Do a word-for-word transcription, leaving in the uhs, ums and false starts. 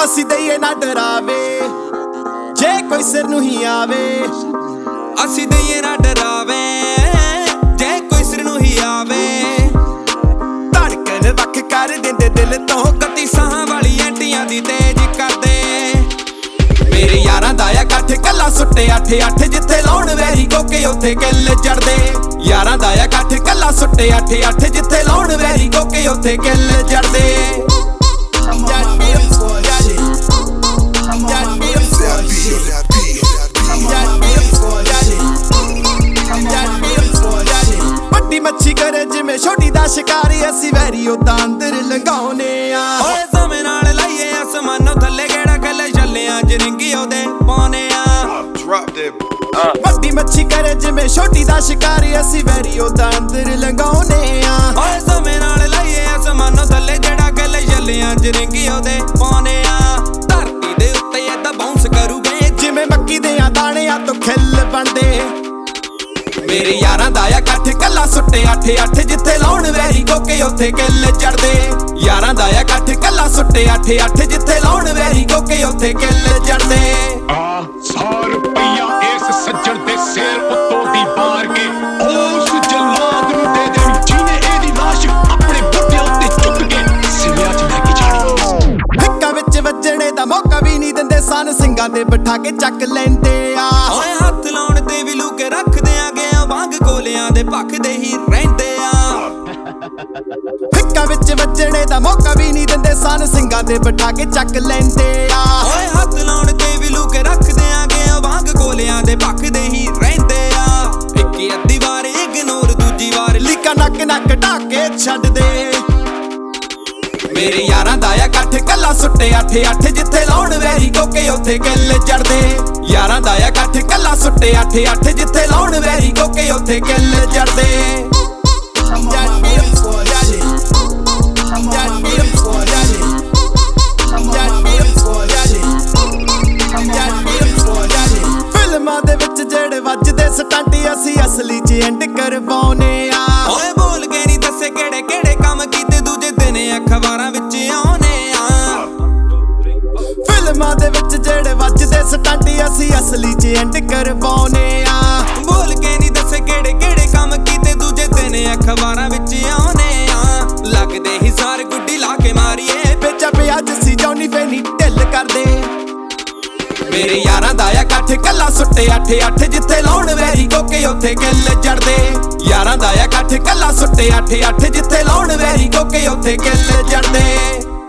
ਅਸੀਂ ਦਈਏ ਨਾ ਡਰਾਵੇ ਜੇ ਕੋਈ ਸਿਰ ਨੂੰ ਹੀ ਆਵੇ। ਅਸੀਂ ਦਈਏ ਨਾ ਡਰਾਵੇ ਜੇ ਕੋਈ ਸਿਰ ਨੂੰ ਹੀ ਆਵੇ। ਧੜਕਣ ਵੱਖ ਕਰ ਦਿੰਦੇ ਦਿਲ ਤੋਂ ਕੱਤੀ ਸਾਹਾਂ ਵਾਲੀ ਐਂਟੀਆਂ ਦੀ ਤੇਜ਼ ਕਰਦੇ। ਮੇਰੇ ਯਾਰਾਂ ਦਾ ਆ ਇਕੱਠ ਕੱਲਾ ਸੁੱਟੇ ਅੱਠ ਅੱਠ ਜਿੱਥੇ ਲਾਉਣ ਵੈਰੀ ਕੋਕੇ ਉੱਥੇ ਕਿੱਲ ਚੜਦੇ। ਯਾਰਾਂ ਦਾ ਆ ਇਕੱਠ ਕੱਲਾ ਸੁੱਟੇ ਅੱਠ ਅੱਠ ਜਿੱਥੇ ਲਾਉਣ ਵੈਰੀ ਕੋਕੇ ਉੱਥੇ ਕਿੱਲ ਚੜਦੇ। ਵੱਡੀ ਮੱਛੀ ਕਰੇ ਜਿਵੇਂ ਛੋਟੀ ਦਾ ਸ਼ਿਕਾਰੀ ਅਸੀਂ ਵੈਰੀ ਉਦਾਂ ਅੰਦਰ ਲੰਘਾਉਨੇ ਆ। ਓਏ ਸਮੇਂ ਨਾਲ ਲਾਈਏ ਅਸਮਾਨੋਂ ਥੱਲੇ ਕਿਹੜਾ ਖੱਲੇ ਛੱਲਿਆਂ ਚ ਰਿੰਗੀ ਉਹਦੇ ਪਾਉਨੇ ਆ। ਵੱਡੀ ਮੱਛੀ ਕਰੇ ਜਿਵੇਂ ਛੋਟੀ ਦਾ ਸ਼ਿਕਾਰੀ ਅਸੀਂ ਵੈਰੀ ਉਦਾਂ ਅੰਦਰ ਲੰਘਾਉਨੇ ਆ। ਓਏ ਸਮੇਂ ਨਾਲ ਲਾਈਏ ਅਸਮਾਨੋਂ ਥੱਲੇ ਜਿਹੜਾ ਖੱਲੇ ਛੱਲਿਆਂ ਚ ਰਿੰਗੀ ਉਹਦੇ ਪਾਉਨੇ ਆ। ਧਰਤੀ ਦੇ ਉੱਤੇ ਏਦਾਂ ਬਾਉਂਸ ਕਰੂਗੇ ਜਿਵੇਂ ਮੱਕੀ ਦੇ ਆ ਦਾਣਿਆਂ ਤੋਂ ਖਿੱਲ ਬਣਦੇ। ਮੇਰੇ ਯਾਰਾਂ ਦਾ ਆ ਇਕੱਠ ਕੱਲਾ ਸੁੱਟੇ ਅੱਠ ਅੱਠ ਜਿੱਥੇ ਲਾਉਣ ਵੈਰੀ ਕੋਕੇ ਉੱਥੇ ਕਿੱਲ ਚੜਦੇ। ਯਾਰਾਂ ਦਾ ਆ ਇਕੱਠ ਕੱਲਾ ਸੁੱਟੇ ਅੱਠ ਅੱਠ ਜਿੱਥੇ ਲਾਉਣ ਵੈਰੀ ਕੋਕੇ ਉੱਥੇ ਕਿੱਲ ਚੜਦੇ। ਆ ਸਾਰ ਰੁਪਈਆ ਇਸ ਸੱਜਣ ਦੇ ਸਿਰ ਉੱਤੋਂ ਦੀ ਮਾਰ ਕੇ ਉਸ ਜਲਾਦ ਨੂੰ ਦੇ ਦੇਣੀ ਜਿਹਨੇ ਇਹਦੀ ਲਾਸ਼ ਆਪਣੇ ਬੁੱਢਿਆਂ ਉੱਤੇ ਚੁੱਕ ਕੇ ਸਿਵਿਆਂ 'ਚ ਲੈ ਕੇ ਜਾਣੀ। ਹਿੱਕਾਂ ਵਿੱਚ ਵੱਜਣੇ ਦਾ ਮੌਕਾ ਵੀ ਨਹੀਂ ਦਿੰਦੇ ਸਨ ਸਿੰਘਾਂ ਤੇ ਬਿਠਾ ਕੇ ਚੱਕ ਲੈਂਦੇ ਆ। ਓਏ ਹੱਥ ਲਾਉਣ ਤੇ ਵੀ ਲੂਕੇ ਰੱਖਦੇ ਆਗੇ ਵਾਂਗ ਕੋਲਿਆਂ ਦੇ ਭਖਦੇ ਹੀ ਰਹਿੰਦੇ ਆ। ਹਿੱਕਾਂ ਵਿੱਚ ਵੱਜਣੇ ਦਾ ਮੌਕਾ ਵੀ ਨਹੀਂ ਦਿੰਦੇ ਸਨ ਸਿੰਘਾਂ ਤੇ ਬਿਠਾ ਕੇ ਚੱਕ ਲੈਂਦੇ ਆ। ਓਏ ਹੱਥ ਲਾਉਣ ਤੇ ਵੀ ਲੂਕੇ ਰੱਖਦੇ ਆਗੇ ਵਾਂਗ ਕੋਲਿਆਂ ਦੇ ਭਖਦੇ ਹੀ ਰਹਿੰਦੇ ਆ। ਇੱਕ ਅੱਧੀ ਵਾਰ ਇਗਨੋਰ ਦੂਜੀ ਵਾਰ ਲੀਕਾ ਨੱਕ ਨੱਕ ਢਾਕੇ ਛੱਡਦੇ। ਮੇਰੇ ਯਾਰਾਂ ਦਾ ਆ ਇਕੱਠ ਕੱਲਾ ਸੁੱਟੇ ਅੱਠ ਅੱਠ ਜਿੱਥੇ ਲਾਉਣ ਵੈਰੀ ਕੋਕੇ ਉੱਥੇ ਕਿੱਲ ਚੜਦੇ। ਯਾਰਾਂ ਦਾ ਆ ਇਕੱਠ ਕੱਲਾ ਸੁੱਟੇ ਅੱਠ ਅੱਠ ਜਿੱਥੇ ਲਾਉਣ ਵੈਰੀ ਕੋਕੇ ਉੱਥੇ ਕਿੱਲ ਚੜਦੇ। ਫਿਲਮਾਂ ਦੇ ਵਿੱਚ ਜਿਹੜੇ ਵੱਜਦੇ ਸਟੰਟ ਅਸੀਂ ਅਸਲੀ ਚ ਐਂਡ ਕਰਵਾਉਨੇ ਆ। ਓਏ ਬੋਲ ਕੇ ਨਹੀਂ ਦੱਸੇ ਕਿਹੜੇ ਕਿਹੜੇ ਕੰਮ ਕੀਤੇ ਦੂਜੇ ਦਿਨ ਅਖਬਾਰਾਂ ਵਿੱਚ ਆਉਨੇ ਆ। ਫਿਲਮਾਂ ਦੇ ਵਿੱਚ ਜਿਹੜੇ ਵੱਜਦੇ ਸਟੰਟ ਅਸੀਂ ਅਸਲੀ ਚ ਐਂਡ ਕਰਵਾਉਨੇ ਆ। ਬੋਲ ਕੇ ਨਹੀਂ ਦੱਸੇ ਕਿਹੜੇ ਕਿਹੜੇ ਕੰਮ ਕੀਤੇ ਦੂਜੇ ਦਿਨ ਅਖਬਾਰਾਂ ਵਿੱਚ ਆਉਨੇ ਆ। ਲੱਗਦੇ ਹੀ ਸਾਰ ਗੁੱਡੀ ਲਾ ਕੇ ਮਾਰੀਏ ਪੇਚਾ ਪਿਆ ਜੱਸੀ ਜੌਨੀ ਫੇਨੀ ਢਿੱਲ ਕਰਦੇ। ਮੇਰੇ ਯਾਰਾਂ ਦਾ ਆ ਇਕੱਠ ਕੱਲਾ ਸੁੱਟੇ ਅੱਠ ਅੱਠ ਜਿੱਥੇ ਲਾਉਣ ਵੈਰੀ ਕੋਕੇ ਉੱਥੇ ਕਿੱਲ ਚੜਦੇ। ਯਾਰਾਂ ਦਾ ਆ ਇਕੱਠ ਕੱਲਾ ਸੁੱਟੇ ਅੱਠ ਅੱਠ ਜਿੱਥੇ ਲਾਉਣ ਵੈਰੀ ਕੋਕੇ ਉੱਥੇ ਕਿੱਲ ਚੜਦੇ।